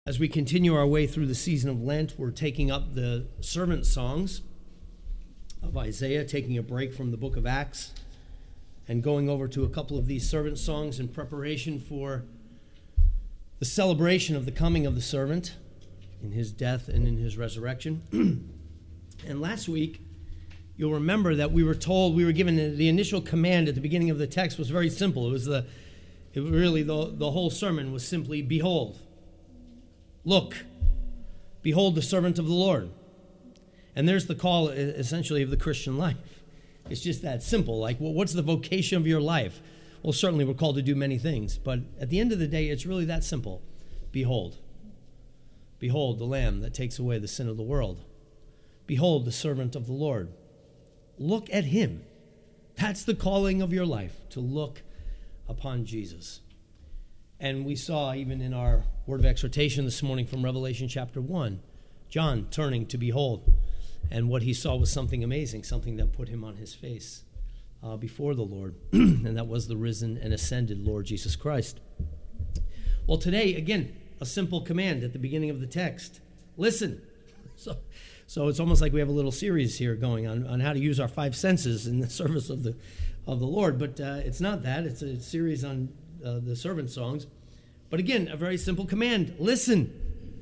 As we continue our way through the season of Lent, we're taking up the servant songs of Isaiah, taking a break from the book of Acts, and going over to a couple of these servant songs in preparation for the celebration of the coming of the servant in his death and in his resurrection. And last week, you'll remember that we were given the initial command at the beginning of the text was very simple. The whole sermon was simply, behold, look, behold the servant of the Lord. And there's the call, essentially, of the Christian life. It's just that simple. Like, well, what's the vocation of your life? Well, certainly we're called to do many things, but at the end of the day, it's really that simple. Behold. Behold the Lamb that takes away the sin of the world. Behold the servant of the Lord. Look at him. That's the calling of your life, to look upon Jesus. And we saw, even in our word of exhortation this morning from Revelation chapter 1, John turning to behold. And what he saw was something amazing, something that put him on his face before the Lord. And that was the risen and ascended Lord Jesus Christ. Well, today, again, a simple command at the beginning of the text. Listen. So it's almost like we have a little series here going on how to use our five senses in the service of the Lord. But it's not that. It's a series on the servant songs. But again, a very simple command. Listen.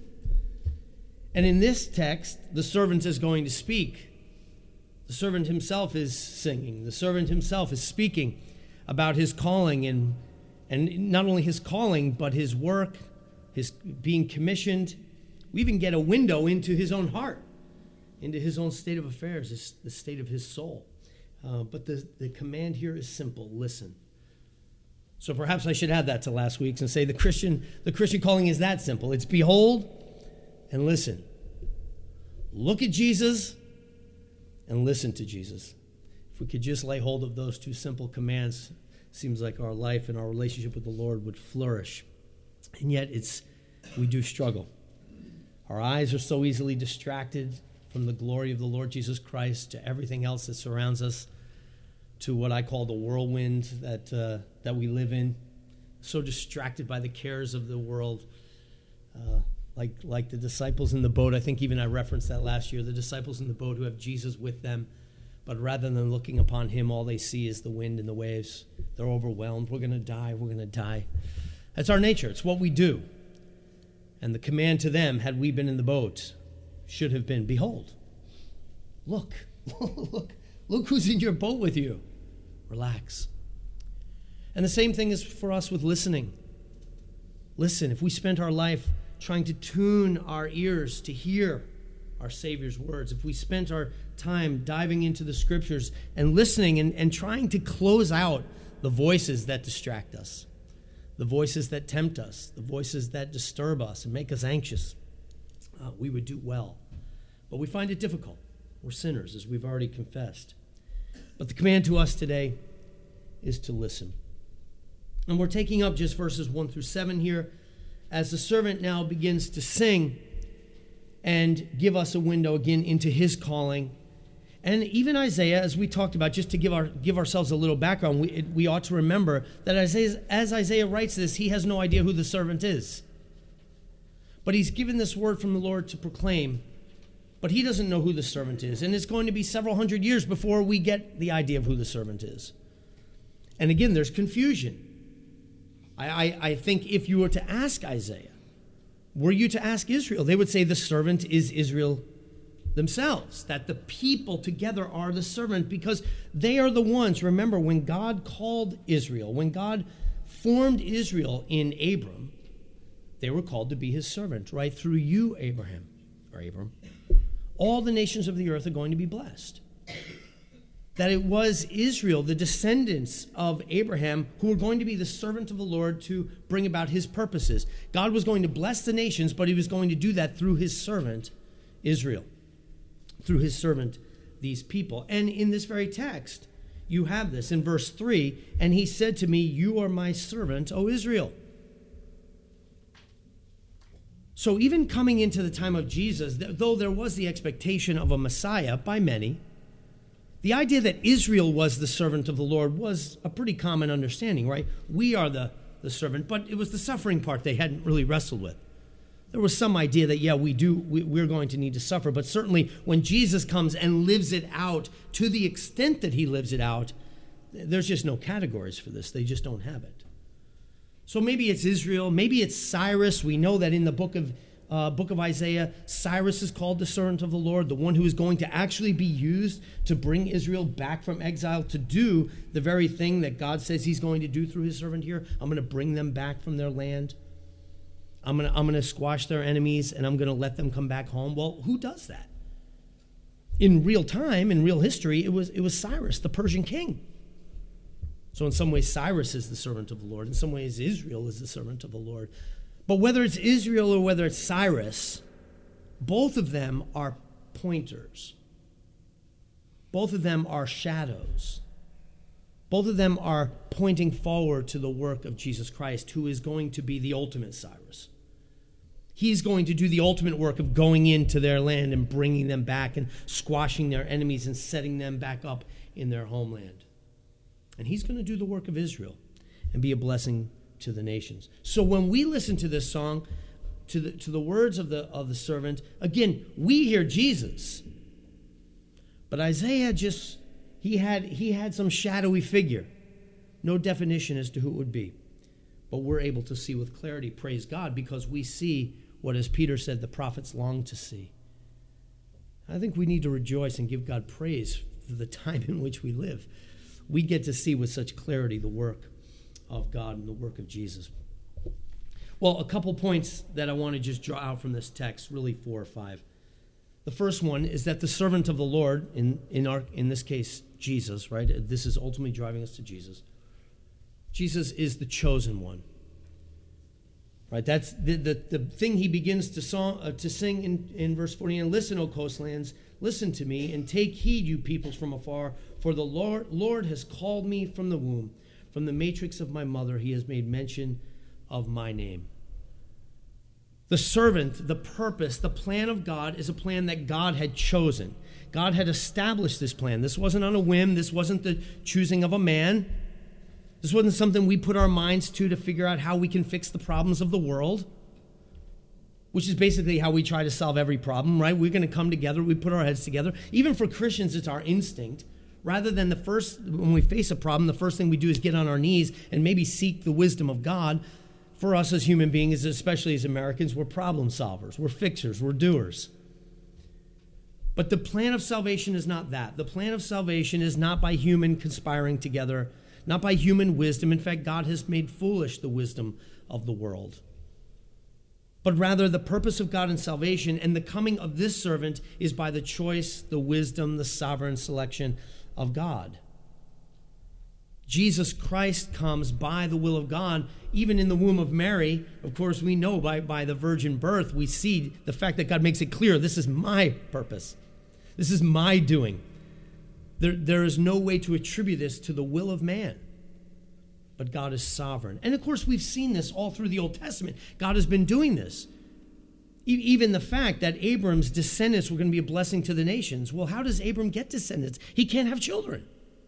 And in this text, the servant is going to speak. The servant himself is singing. The servant himself is speaking about his calling, and not only his calling, but his work, his being commissioned. We even get a window into his own heart, into his own state of affairs, the state of his soul. But the command here is simple: listen. So perhaps I should add that to last week's and say the Christian calling is that simple. It's behold and listen. Look at Jesus and listen to Jesus. If we could just lay hold of those two simple commands, it seems like our life and our relationship with the Lord would flourish. And yet we do struggle. Our eyes are so easily distracted from the glory of the Lord Jesus Christ to everything else that surrounds us, to what I call the whirlwind that we live in. So distracted by the cares of the world, like the disciples in the boat. I think even I referenced that last year. The disciples in the boat who have Jesus with them, but rather than looking upon him, all they see is the wind and the waves. They're overwhelmed. We're going to die. We're going to die. That's our nature. It's what we do. And the command to them, had we been in the boat, should have been, behold, look, look who's in your boat with you. Relax. And the same thing is for us with listening. Listen, if we spent our life trying to tune our ears to hear our Savior's words, if we spent our time diving into the Scriptures and listening and trying to close out the voices that distract us, the voices that tempt us, the voices that disturb us and make us anxious, we would do well. But we find it difficult. We're sinners, as we've already confessed. But the command to us today is to listen. And we're taking up just verses 1 through 7 here, as the servant now begins to sing and give us a window again into his calling. And even Isaiah, as we talked about, just to give ourselves a little background, we ought to remember that as Isaiah writes this, he has no idea who the servant is. But he's given this word from the Lord to proclaim, but he doesn't know who the servant is. And it's going to be several hundred years before we get the idea of who the servant is. And again, there's confusion. I think if you were to ask Isaiah, were you to ask Israel, they would say the servant is Israel themselves, that the people together are the servant, because they are the ones. Remember, when God called Israel, when God formed Israel in Abram, they were called to be his servant, right? Through you, Abram. All the nations of the earth are going to be blessed. That it was Israel, the descendants of Abraham, who were going to be the servant of the Lord to bring about his purposes. God was going to bless the nations, but he was going to do that through his servant, Israel. Through his servant, these people. And in this very text, you have this in verse 3, and he said to me, you are my servant, O Israel. So even coming into the time of Jesus, though there was the expectation of a Messiah by many, the idea that Israel was the servant of the Lord was a pretty common understanding, right? We are the servant, but it was the suffering part they hadn't really wrestled with. There was some idea that, yeah, we're going to need to suffer, but certainly when Jesus comes and lives it out to the extent that he lives it out, there's just no categories for this. They just don't have it. So maybe it's Israel, maybe it's Cyrus. We know that in the book of Isaiah, Cyrus is called the servant of the Lord, the one who is going to actually be used to bring Israel back from exile, to do the very thing that God says he's going to do through his servant here. I'm going to bring them back from their land. I'm going to squash their enemies, and I'm going to let them come back home. Well, who does that? In real time, in real history, it was Cyrus, the Persian king. So in some ways, Cyrus is the servant of the Lord. In some ways, Israel is the servant of the Lord. But whether it's Israel or whether it's Cyrus, both of them are pointers. Both of them are shadows. Both of them are pointing forward to the work of Jesus Christ, who is going to be the ultimate Cyrus. He's going to do the ultimate work of going into their land and bringing them back and squashing their enemies and setting them back up in their homeland. And he's going to do the work of Israel and be a blessing to the nations. So when we listen to this song, to the words of the servant, again, we hear Jesus. But Isaiah he had some shadowy figure. No definition as to who it would be. But we're able to see with clarity, praise God, because we see what, as Peter said, the prophets long to see. I think we need to rejoice and give God praise for the time in which we live. We get to see with such clarity the work of God and the work of Jesus. Well, a couple points that I want to just draw out from this text, really 4 or 5. The first one is that the servant of the Lord, in this case, Jesus, right? This is ultimately driving us to Jesus. Jesus is the chosen one. Right? That's the thing he begins to sing in verse 49. Listen, O coastlands, listen to me, and take heed, you peoples from afar, for the Lord has called me from the womb. From the matrix of my mother, he has made mention of my name. The servant, the purpose, the plan of God is a plan that God had chosen. God had established this plan. This wasn't on a whim. This wasn't the choosing of a man. This wasn't something we put our minds to figure out how we can fix the problems of the world, which is basically how we try to solve every problem, right? We're going to come together. We put our heads together. Even for Christians, it's our instinct. Rather than when we face a problem, the first thing we do is get on our knees and maybe seek the wisdom of God. For us as human beings, especially as Americans, we're problem solvers. We're fixers. We're doers. But the plan of salvation is not that. The plan of salvation is not by human conspiring together, not by human wisdom. In fact, God has made foolish the wisdom of the world. But rather, the purpose of God in salvation and the coming of this servant is by the choice, the wisdom, the sovereign selection of God. Jesus Christ comes by the will of God, even in the womb of Mary. Of course, we know by the virgin birth, we see the fact that God makes it clear, this is my purpose. This is my doing. There is no way to attribute this to the will of man. But God is sovereign. And of course, we've seen this all through the Old Testament. God has been doing this. Even the fact that Abram's descendants were going to be a blessing to the nations. Well, how does Abram get descendants? He can't have children.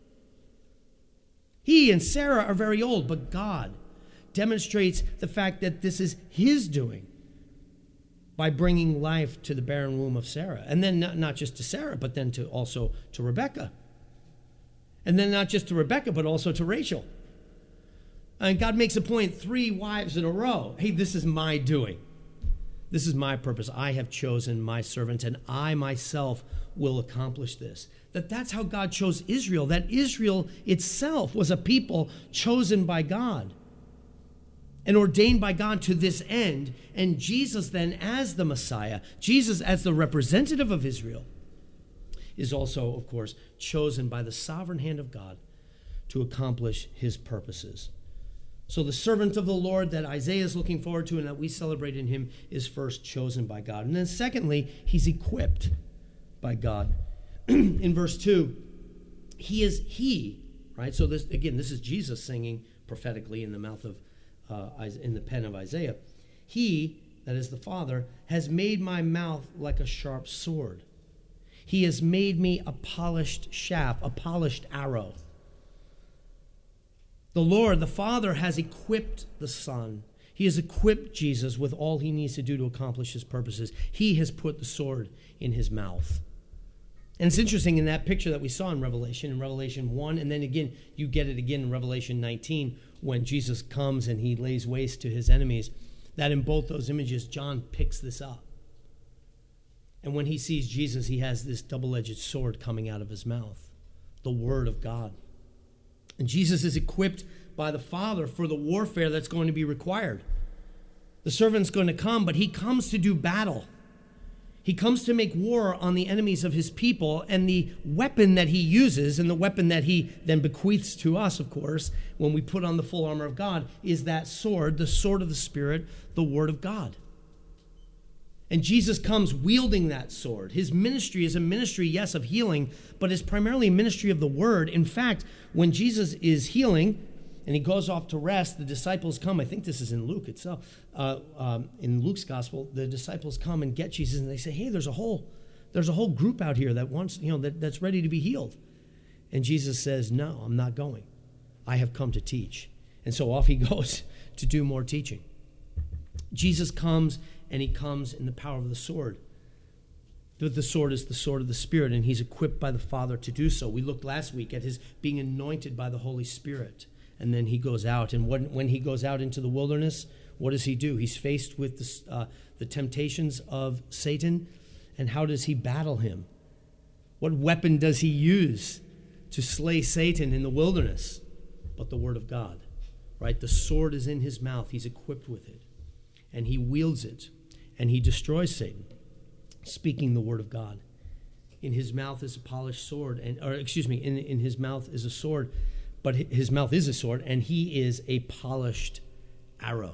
He and Sarah are very old, but God demonstrates the fact that this is his doing by bringing life to the barren womb of Sarah. And then not just to Sarah, but then also to Rebekah. And then not just to Rebekah, but also to Rachel. And God makes a point, 3 wives in a row. Hey, this is my doing. This is my purpose. I have chosen my servant, and I myself will accomplish this. That's how God chose Israel. That Israel itself was a people chosen by God and ordained by God to this end. And Jesus then, as the Messiah, Jesus as the representative of Israel, is also, of course, chosen by the sovereign hand of God to accomplish his purposes. So the servant of the Lord that Isaiah is looking forward to and that we celebrate in him is first chosen by God. And then secondly, he's equipped by God. In verse 2, he is he, right? So this is Jesus singing prophetically in the mouth of, in the pen of Isaiah. He, that is the Father, has made my mouth like a sharp sword. He has made me a polished shaft, a polished arrow. The Lord, the Father, has equipped the Son. He has equipped Jesus with all he needs to do to accomplish his purposes. He has put the sword in his mouth. And it's interesting in that picture that we saw in Revelation 1, and then again, you get it again in Revelation 19, when Jesus comes and he lays waste to his enemies, that in both those images, John picks this up. And when he sees Jesus, he has this double-edged sword coming out of his mouth, the Word of God. And Jesus is equipped by the Father for the warfare that's going to be required. The servant's going to come, but he comes to do battle. He comes to make war on the enemies of his people, and the weapon that he uses, and the weapon that he then bequeaths to us, of course, when we put on the full armor of God, is that sword, the sword of the Spirit, the Word of God. And Jesus comes wielding that sword. His ministry is a ministry, yes, of healing, but it's primarily a ministry of the Word. In fact, when Jesus is healing and he goes off to rest, the disciples come. I think this is in Luke itself. In Luke's gospel, the disciples come and get Jesus, and they say, "Hey, there's a whole group out here that wants, that's ready to be healed." And Jesus says, "No, I'm not going. I have come to teach." And so off he goes to do more teaching. Jesus comes, and he comes in the power of the sword. The sword is the sword of the Spirit, and he's equipped by the Father to do so. We looked last week at his being anointed by the Holy Spirit. And then he goes out. And when he goes out into the wilderness, what does he do? He's faced with the temptations of Satan. And how does he battle him? What weapon does he use to slay Satan in the wilderness? But the Word of God, right? The sword is in his mouth. He's equipped with it. And he wields it. And he destroys Satan, speaking the Word of God. In his mouth is a polished sword. In his mouth is a sword. But his mouth is a sword, and he is a polished arrow.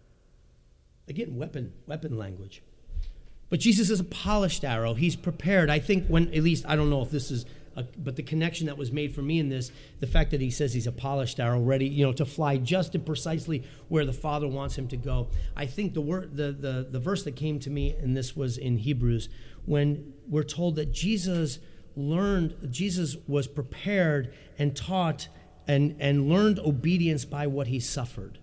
Again, weapon language. But Jesus is a polished arrow. He's prepared. I think I don't know if this is, but the connection that was made for me in this, the fact that he says he's a polished arrow, ready, to fly just and precisely where the Father wants him to go. I think the verse that came to me, and this was in Hebrews, when we're told that Jesus was prepared and taught and learned obedience by what he suffered.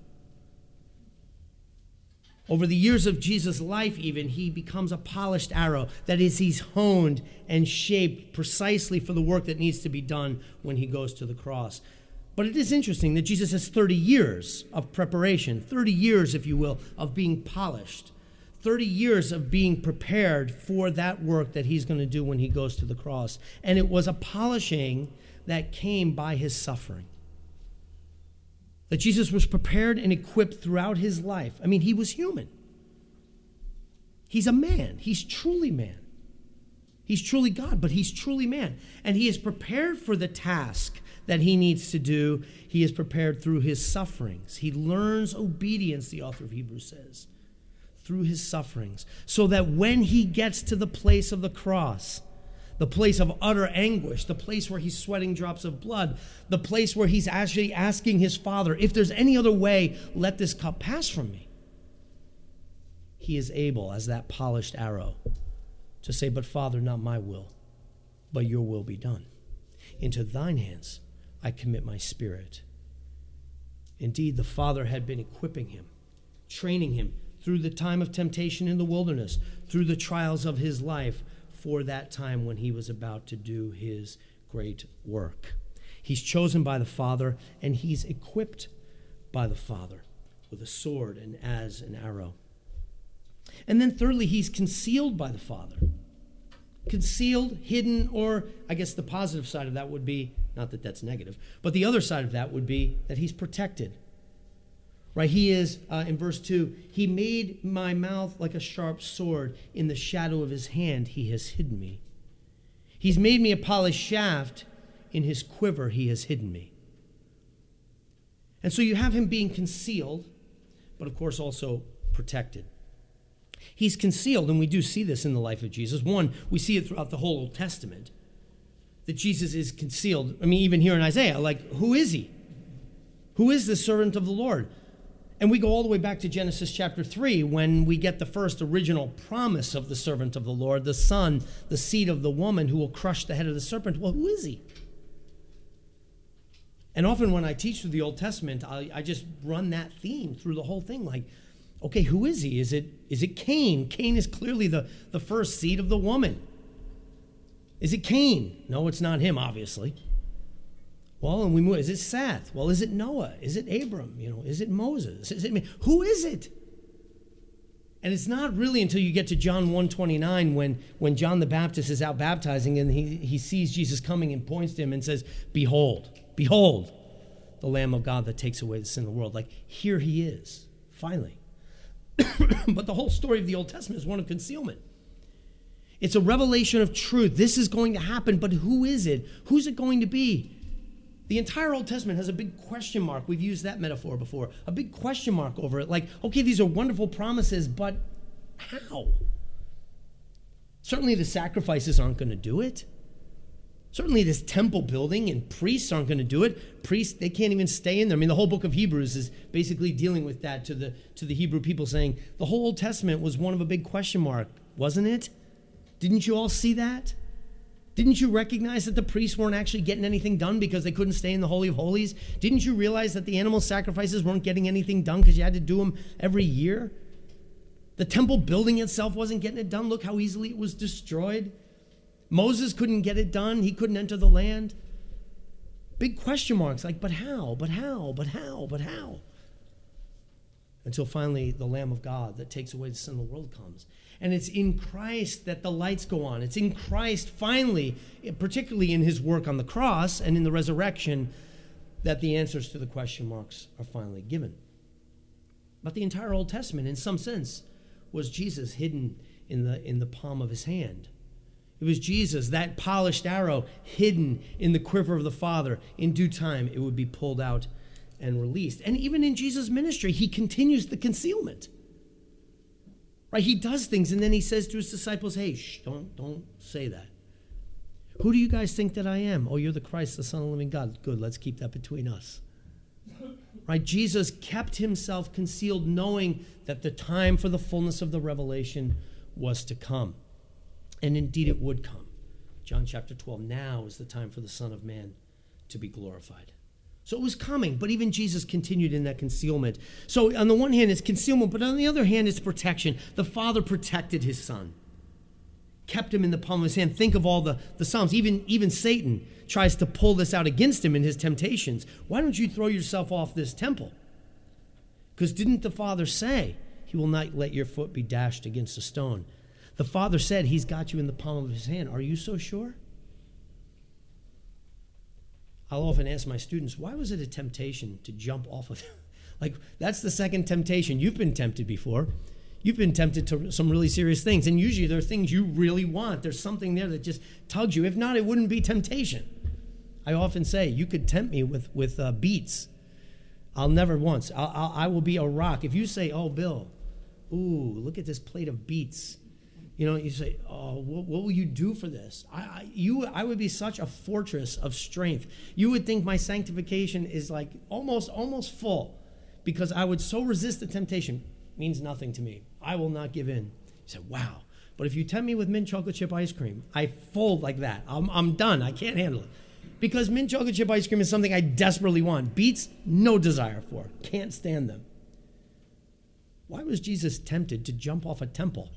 Over the years of Jesus' life even, he becomes a polished arrow. That is, he's honed and shaped precisely for the work that needs to be done when he goes to the cross. But it is interesting that Jesus has 30 years of preparation, 30 years, if you will, of being polished, 30 years of being prepared for that work that he's going to do when he goes to the cross. And it was a polishing that came by his suffering. That Jesus was prepared and equipped throughout his life. I mean, he was human. He's a man. He's truly man. He's truly God, but he's truly man. And he is prepared for the task that he needs to do. He is prepared through his sufferings. He learns obedience, the author of Hebrews says, through his sufferings, so that when he gets to the place of the cross, the place of utter anguish, the place where he's sweating drops of blood, the place where he's actually asking his Father, if there's any other way, let this cup pass from me. He is able, as that polished arrow, to say, "But Father, not my will, but your will be done. Into thine hands I commit my spirit." Indeed, the Father had been equipping him, training him through the time of temptation in the wilderness, through the trials of his life, for that time when he was about to do his great work. He's chosen by the Father, and he's equipped by the Father with a sword and as an arrow. And then thirdly, he's concealed by the Father. Concealed, hidden, or I guess the positive side of that would be, not that that's negative, but the other side of that would be that he's protected. Right, he is, in verse 2, he made my mouth like a sharp sword. In the shadow of his hand he has hidden me. He's made me a polished shaft. In his quiver he has hidden me. And so you have him being concealed, but of course also protected. He's concealed, and we do see this in the life of Jesus. One, we see it throughout the whole Old Testament, that Jesus is concealed. I mean, even here in Isaiah, who is he? Who is this servant of the Lord? And we go all the way back to Genesis chapter 3 when we get the first original promise of the servant of the Lord, the Son, the seed of the woman who will crush the head of the serpent. Well, who is he? And often when I teach through the Old Testament, I just run that theme through the whole thing. Okay, who is he? Is it Cain? Cain is clearly the first seed of the woman. Is it Cain? No, it's not him, obviously. Well, and we move. Is it Seth? Well, is it Noah? Is it Abram? Is it Moses? Is it me? Who is it? And it's not really until you get to John 1:29 when John the Baptist is out baptizing and he sees Jesus coming and points to him and says, "Behold, behold, the Lamb of God that takes away the sin of the world." Like, here he is, finally. But the whole story of the Old Testament is one of concealment. It's a revelation of truth. This is going to happen, but who is it? Who's it going to be? The entire Old Testament has a big question mark. We've used that metaphor before. A big question mark over it. Like, okay, these are wonderful promises, but how? Certainly the sacrifices aren't going to do it. Certainly this temple building and priests aren't going to do it. Priests, they can't even stay in there. I mean, the whole book of Hebrews is basically dealing with that to the Hebrew people, saying the whole Old Testament was one of a big question mark, wasn't it? Didn't you all see that? Didn't you recognize that the priests weren't actually getting anything done because they couldn't stay in the Holy of Holies? Didn't you realize that the animal sacrifices weren't getting anything done because you had to do them every year? The temple building itself wasn't getting it done. Look how easily it was destroyed. Moses couldn't get it done. He couldn't enter the land. Big question marks, like, but how? But how? But how? But how? Until finally the Lamb of God that takes away the sin of the world comes. And it's in Christ that the lights go on. It's in Christ, finally, particularly in his work on the cross and in the resurrection, that the answers to the question marks are finally given. But the entire Old Testament, in some sense, was Jesus hidden in the palm of his hand. It was Jesus, that polished arrow, hidden in the quiver of the Father. In due time, it would be pulled out and released. And even in Jesus' ministry, he continues the concealment. Right? He does things, and then he says to his disciples, hey, don't say that. Who do you guys think that I am? Oh, you're the Christ, the Son of the living God. Good, let's keep that between us. Right? Jesus kept himself concealed, knowing that the time for the fullness of the revelation was to come. And indeed it would come. John chapter 12, now is the time for the Son of Man to be glorified. So it was coming, but even Jesus continued in that concealment. So on the one hand, it's concealment, but on the other hand, it's protection. The Father protected his Son, kept him in the palm of his hand. Think of all the Psalms. Even Satan tries to pull this out against him in his temptations. Why don't you throw yourself off this temple? Because didn't the Father say, he will not let your foot be dashed against a stone? The Father said he's got you in the palm of his hand. Are you so sure? I'll often ask my students, why was it a temptation to jump off of it? Like, that's the second temptation. You've been tempted before. You've been tempted to some really serious things. And usually there are things you really want. There's something there that just tugs you. If not, it wouldn't be temptation. I often say, you could tempt me with beets. I'll never once. I will be a rock. If you say, oh, Bill, ooh, look at this plate of beets. You say, oh, what will you do for this? I would be such a fortress of strength. You would think my sanctification is like almost full, because I would so resist the temptation. It means nothing to me. I will not give in. You say, wow. But if you tempt me with mint chocolate chip ice cream, I fold like that. I'm done. I can't handle it. Because mint chocolate chip ice cream is something I desperately want. Beets, no desire for. Can't stand them. Why was Jesus tempted to jump off a temple?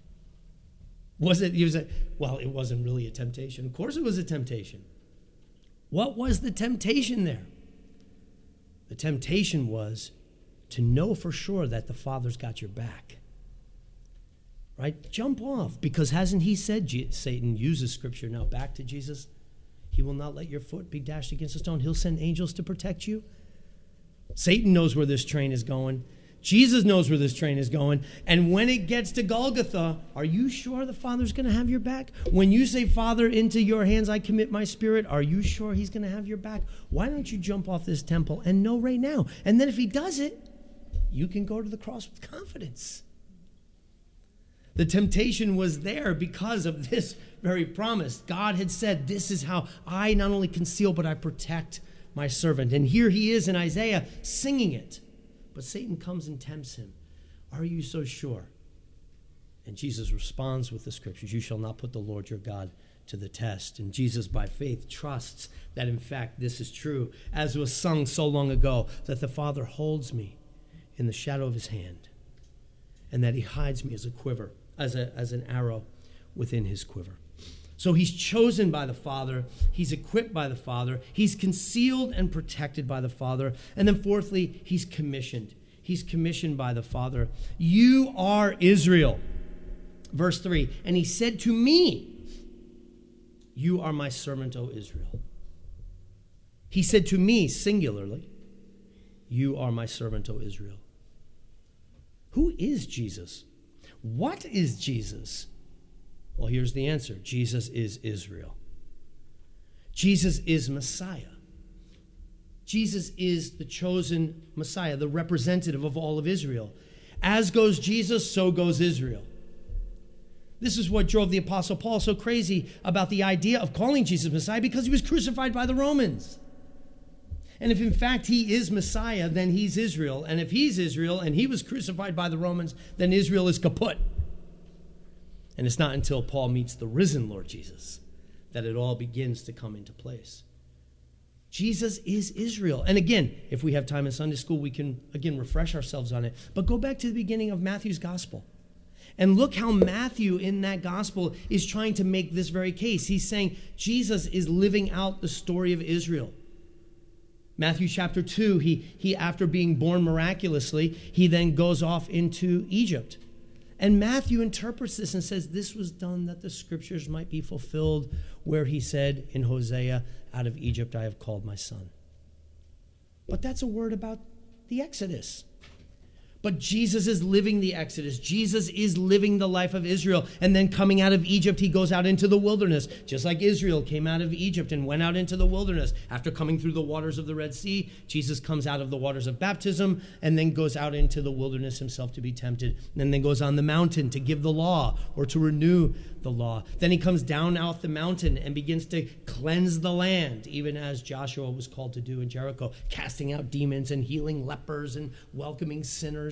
It wasn't really a temptation. Of course it was a temptation. What was the temptation there? The temptation was to know for sure that the Father's got your back. Right? Jump off, because hasn't he said, Satan uses scripture now back to Jesus, he will not let your foot be dashed against a stone. He'll send angels to protect you. Satan knows where this train is going. Jesus knows where this train is going. And when it gets to Golgotha, are you sure the Father's going to have your back? When you say, Father, into your hands I commit my spirit, are you sure he's going to have your back? Why don't you jump off this temple and know right now? And then if he does it, you can go to the cross with confidence. The temptation was there because of this very promise. God had said, this is how I not only conceal, but I protect my servant. And here he is in Isaiah singing it. But Satan comes and tempts him. Are you so sure? And Jesus responds with the scriptures, you shall not put the Lord your God to the test. And Jesus, by faith, trusts that, in fact, this is true, as was sung so long ago, that the Father holds me in the shadow of his hand. and that he hides me as a quiver, as an arrow within his quiver. So he's chosen by the Father. He's equipped by the Father. He's concealed and protected by the Father. And then fourthly, he's commissioned. He's commissioned by the Father. You are Israel. Verse 3, and he said to me, you are my servant, O Israel. He said to me, singularly, you are my servant, O Israel. Who is Jesus? What is Jesus? Well, here's the answer. Jesus is Israel. Jesus is Messiah. Jesus is the chosen Messiah, the representative of all of Israel. As goes Jesus, so goes Israel. This is what drove the Apostle Paul so crazy about the idea of calling Jesus Messiah, because he was crucified by the Romans. And if in fact he is Messiah, then he's Israel. And if he's Israel and he was crucified by the Romans, then Israel is kaput. And it's not until Paul meets the risen Lord Jesus that it all begins to come into place. Jesus is Israel. And again, if we have time in Sunday school, we can, again, refresh ourselves on it. But go back to the beginning of Matthew's gospel. And look how Matthew in that gospel is trying to make this very case. He's saying Jesus is living out the story of Israel. Matthew chapter 2, he after being born miraculously, he then goes off into Egypt. And Matthew interprets this and says, this was done that the scriptures might be fulfilled, where he said in Hosea, out of Egypt I have called my son. But that's a word about the Exodus. But Jesus is living the Exodus. Jesus is living the life of Israel. And then coming out of Egypt, he goes out into the wilderness. Just like Israel came out of Egypt and went out into the wilderness. After coming through the waters of the Red Sea, Jesus comes out of the waters of baptism and then goes out into the wilderness himself to be tempted. And then goes on the mountain to give the law or to renew the law. Then he comes down out the mountain and begins to cleanse the land, even as Joshua was called to do in Jericho, casting out demons and healing lepers and welcoming sinners.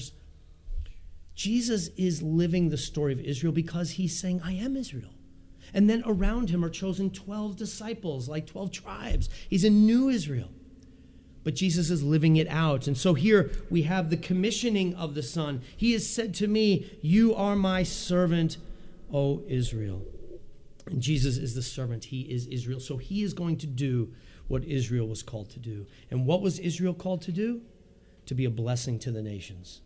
Jesus is living the story of Israel because he's saying, I am Israel. And then around him are chosen 12 disciples, like 12 tribes. He's a new Israel. But Jesus is living it out. And so here we have the commissioning of the Son. He has said to me, you are my servant, O Israel. And Jesus is the servant. He is Israel. So he is going to do what Israel was called to do. And what was Israel called to do? To be a blessing to the nations.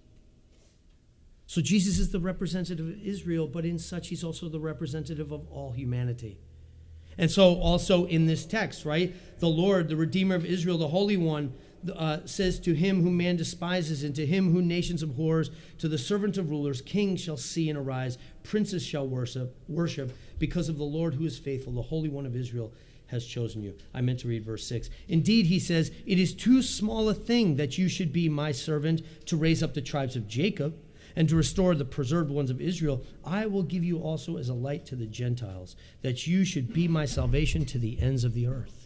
So Jesus is the representative of Israel, but in such he's also the representative of all humanity. And so also in this text, right, the Lord, the Redeemer of Israel, the Holy One, says to him whom man despises and to him whom nations abhors, to the servant of rulers, kings shall see and arise, princes shall worship, because of the Lord who is faithful, the Holy One of Israel has chosen you. I meant to read verse 6. Indeed, he says, it is too small a thing that you should be my servant to raise up the tribes of Jacob and to restore the preserved ones of Israel. I will give you also as a light to the Gentiles, that you should be my salvation to the ends of the earth.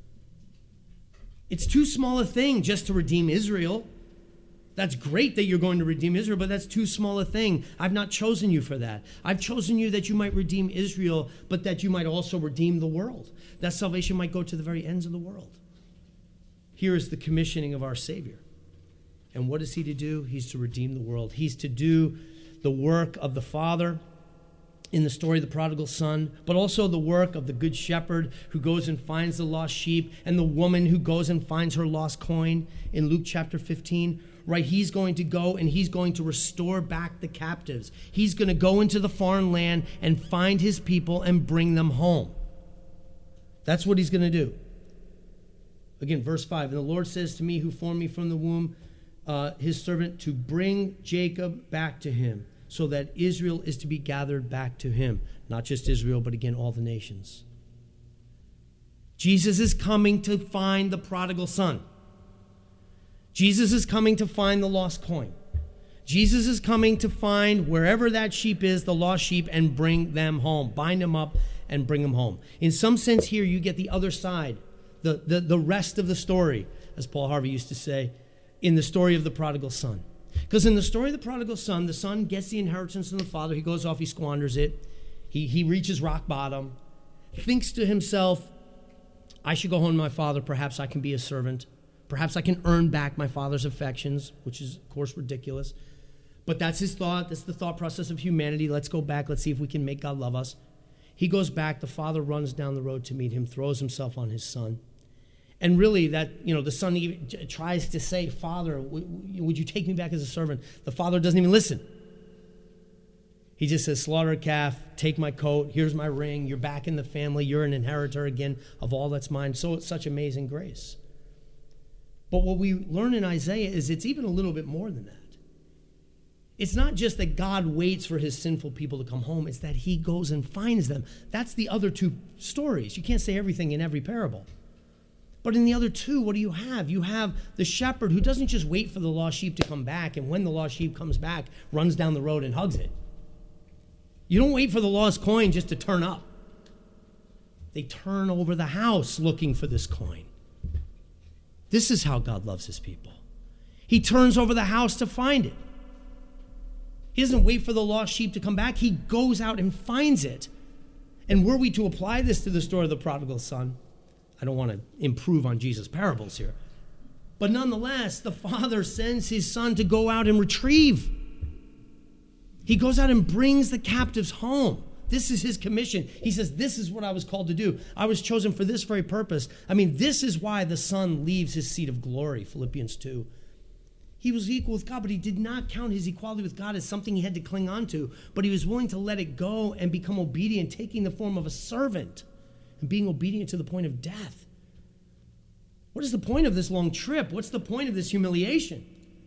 It's too small a thing just to redeem Israel. That's great that you're going to redeem Israel, but that's too small a thing. I've not chosen you for that. I've chosen you that you might redeem Israel, but that you might also redeem the world. That salvation might go to the very ends of the world. Here is the commissioning of our Savior. And what is he to do? He's to redeem the world. He's to do the work of the Father in the story of the prodigal son, but also the work of the good shepherd who goes and finds the lost sheep, and the woman who goes and finds her lost coin in Luke chapter 15. Right, he's going to go and he's going to restore back the captives. He's going to go into the foreign land and find his people and bring them home. That's what he's going to do. Again, verse 5, and the Lord says to me who formed me from the womb, his servant, to bring Jacob back to him, so that Israel is to be gathered back to him. Not just Israel, but again, all the nations. Jesus is coming to find the prodigal son. Jesus is coming to find the lost coin. Jesus is coming to find wherever that sheep is, the lost sheep, and bring them home. Bind them up and bring them home. In some sense here, you get the other side, the rest of the story, as Paul Harvey used to say, in the story of the prodigal son. Because in the story of the prodigal son, the son gets the inheritance from the father. He goes off, he squanders it. He reaches rock bottom, thinks to himself, I should go home to my father. Perhaps I can be a servant. Perhaps I can earn back my father's affections, which is, of course, ridiculous. But that's his thought. That's the thought process of humanity. Let's go back. Let's see if we can make God love us. He goes back. The father runs down the road to meet him, throws himself on his son. And really the son even tries to say, Father, would you take me back as a servant? The father doesn't even listen. He just says, slaughter a calf, take my coat, here's my ring, you're back in the family, you're an inheritor again of all that's mine. So it's such amazing grace. But what we learn in Isaiah is it's even a little bit more than that. It's not just that God waits for his sinful people to come home, it's that he goes and finds them. That's the other two stories. You can't say everything in every parable. But in the other two, what do you have? You have the shepherd who doesn't just wait for the lost sheep to come back, and when the lost sheep comes back, runs down the road and hugs it. You don't wait for the lost coin just to turn up. They turn over the house looking for this coin. This is how God loves his people. He turns over the house to find it. He doesn't wait for the lost sheep to come back. He goes out and finds it. And were we to apply this to the story of the prodigal son, I don't want to improve on Jesus' parables here, but nonetheless, the father sends his son to go out and retrieve. He goes out and brings the captives home. This is his commission. He says, this is what I was called to do. I was chosen for this very purpose. I mean, this is why the son leaves his seat of glory, Philippians 2. He was equal with God, but he did not count his equality with God as something he had to cling on to, but he was willing to let it go and become obedient, taking the form of a servant and being obedient to the point of death. What is the point of this long trip? What's the point of this humiliation?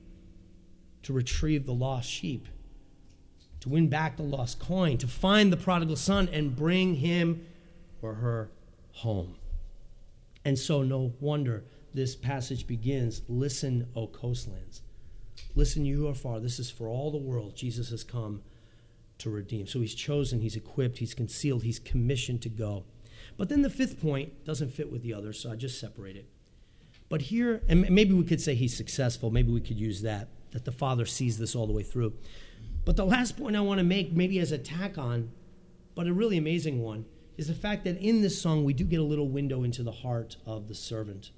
To retrieve the lost sheep, to win back the lost coin, to find the prodigal son and bring him or her home. And so no wonder this passage begins, listen, O coastlands. Listen, you who are far. This is for all the world. Jesus has come to redeem. So he's chosen, he's equipped, he's concealed, he's commissioned to go. But then the fifth point doesn't fit with the others, so I just separate it. But here, and maybe we could say he's successful. Maybe we could use that the Father sees this all the way through. But the last point I want to make, maybe as a tack on, but a really amazing one, is the fact that in this song we do get a little window into the heart of the servant.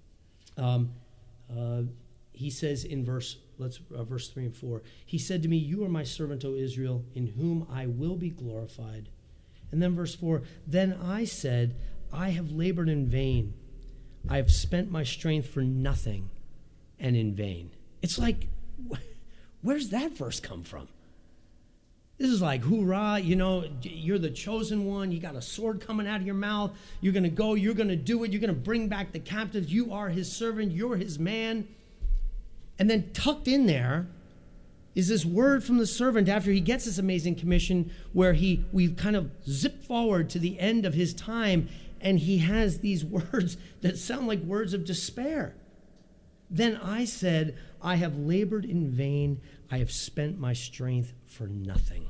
He says in verse 3 and 4, he said to me, you are my servant, O Israel, in whom I will be glorified. And then verse 4, then I said, I have labored in vain. I have spent my strength for nothing and in vain. It's like, where's that verse come from? This is like, hoorah, you're the chosen one. You got a sword coming out of your mouth. You're going to go, you're going to do it. You're going to bring back the captives. You are his servant. You're his man. And then tucked in there is this word from the servant after he gets this amazing commission where we kind of zip forward to the end of his time, and he has these words that sound like words of despair. Then I said, I have labored in vain. I have spent my strength for nothing.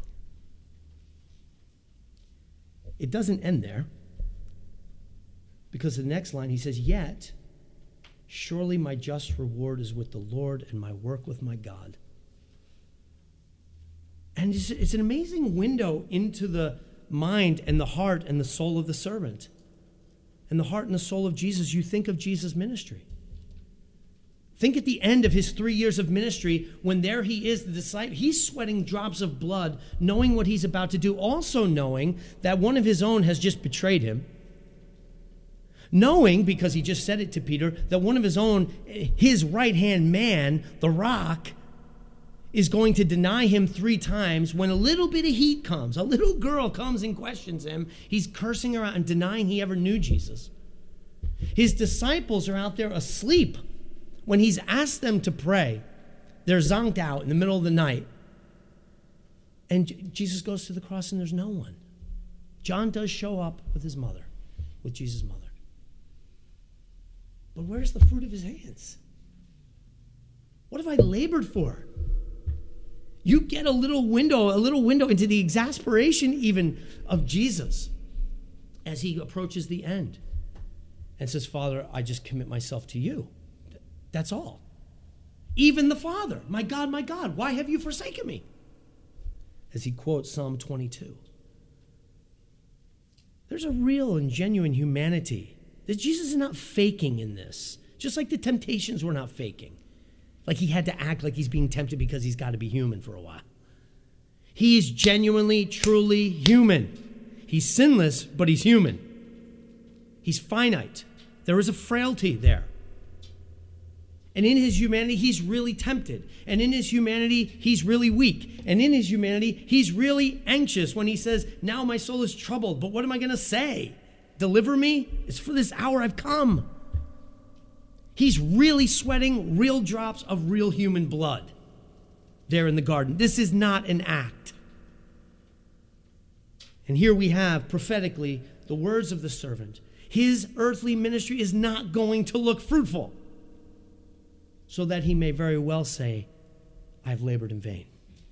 It doesn't end there, because the next line he says, yet surely my just reward is with the Lord and my work with my God. And it's an amazing window into the mind and the heart and the soul of the servant. And the heart and the soul of Jesus. You think of Jesus' ministry. Think at the end of his 3 years of ministry, when there he is, the disciple, he's sweating drops of blood, knowing what he's about to do, also knowing that one of his own has just betrayed him. Knowing, because he just said it to Peter, that one of his own, his right-hand man, the rock, is going to deny him 3 times. When a little bit of heat comes, a little girl comes and questions him, he's cursing her out and denying he ever knew Jesus. His disciples are out there asleep when he's asked them to pray. They're zonked out in the middle of the night. And Jesus goes to the cross and there's no one. John does show up with his mother, with Jesus' mother. But where's the fruit of his hands? What have I labored for? You get a little window into the exasperation even of Jesus as he approaches the end and says, Father, I just commit myself to you. That's all. Even the Father, my God, why have you forsaken me? As he quotes Psalm 22. There's a real and genuine humanity that Jesus is not faking in this, just like the temptations were not faking. Like he had to act like he's being tempted because he's got to be human for a while. He is genuinely, truly human. He's sinless, but he's human. He's finite. There is a frailty there. And in his humanity, he's really tempted. And in his humanity, he's really weak. And in his humanity, he's really anxious when he says, now my soul is troubled, but what am I going to say? Deliver me? It's for this hour I've come. He's really sweating real drops of real human blood there in the garden. This is not an act. And here we have prophetically the words of the servant. His earthly ministry is not going to look fruitful, so that he may very well say, I've labored in vain.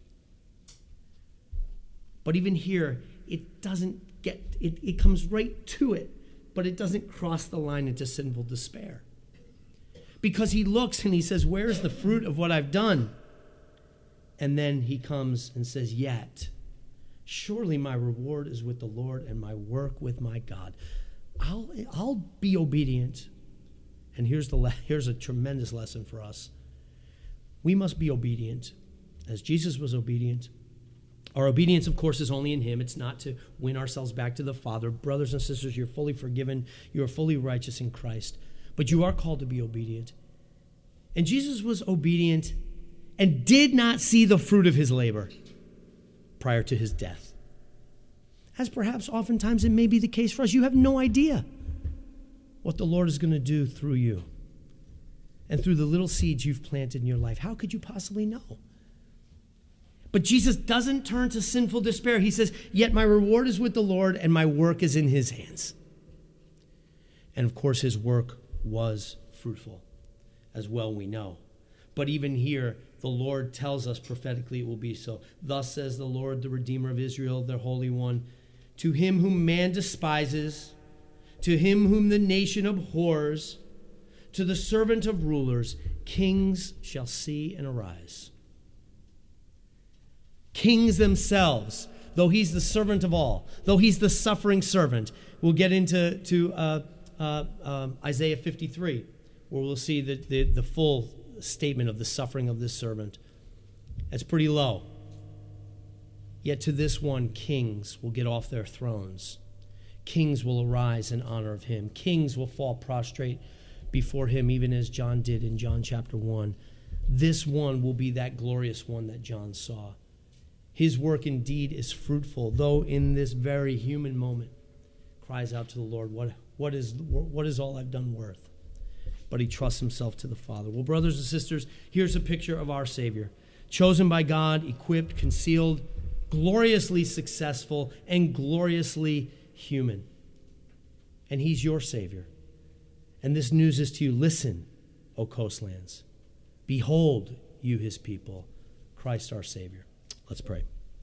But even here, it doesn't get, it comes right to it, but it doesn't cross the line into sinful despair. Because he looks and he says, where's the fruit of what I've done? And then he comes and says, yet, surely my reward is with the Lord and my work with my God. I'll be obedient. And here's a tremendous lesson for us. We must be obedient as Jesus was obedient. Our obedience, of course, is only in him. It's not to win ourselves back to the Father. Brothers and sisters, you're fully forgiven. You are fully righteous in Christ. But you are called to be obedient. And Jesus was obedient and did not see the fruit of his labor prior to his death. As perhaps oftentimes it may be the case for us. You have no idea what the Lord is going to do through you and through the little seeds you've planted in your life. How could you possibly know? But Jesus doesn't turn to sinful despair. He says, yet my reward is with the Lord and my work is in his hands. And of course, his work was fruitful, as well we know. But even here, the Lord tells us prophetically it will be so. Thus says the Lord, the Redeemer of Israel, their Holy One, to him whom man despises, to him whom the nation abhors, to the servant of rulers, kings shall see and arise. Kings themselves, though he's the servant of all, though he's the suffering servant. We'll get into Isaiah 53, where we'll see the full statement of the suffering of this servant. That's pretty low. Yet to this one, kings will get off their thrones. Kings will arise in honor of him. Kings will fall prostrate before him, even as John did in John chapter 1. This one will be that glorious one that John saw. His work indeed is fruitful, though in this very human moment cries out to the Lord, what is all I've done worth? But he trusts himself to the Father. Well, brothers and sisters, here's a picture of our Savior. Chosen by God, equipped, concealed, gloriously successful, and gloriously human. And he's your Savior. And this news is to you. Listen, O coastlands. Behold, you his people, Christ our Savior. Let's pray.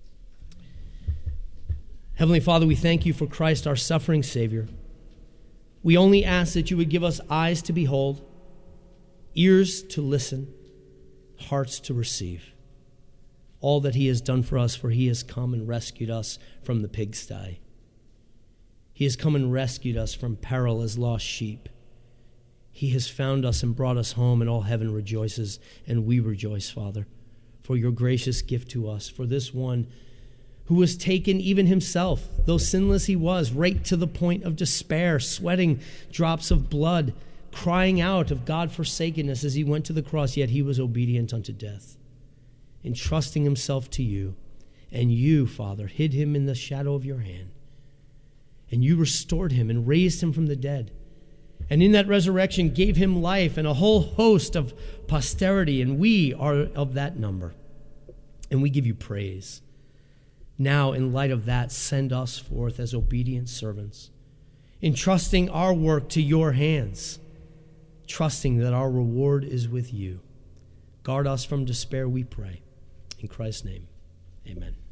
Heavenly Father, we thank you for Christ, our suffering Savior. We only ask that you would give us eyes to behold, ears to listen, hearts to receive all that he has done for us, for he has come and rescued us from the pigsty. He has come and rescued us from peril as lost sheep. He has found us and brought us home, and all heaven rejoices, and we rejoice, Father, for your gracious gift to us, for this one who was taken even himself, though sinless he was, right to the point of despair, sweating drops of blood, crying out of God-forsakenness as he went to the cross, yet he was obedient unto death, entrusting himself to you. And you, Father, hid him in the shadow of your hand. And you restored him and raised him from the dead. And in that resurrection gave him life and a whole host of posterity, and we are of that number. And we give you praise. Now, in light of that, send us forth as obedient servants, entrusting our work to your hands, trusting that our reward is with you. Guard us from despair, we pray. In Christ's name, amen.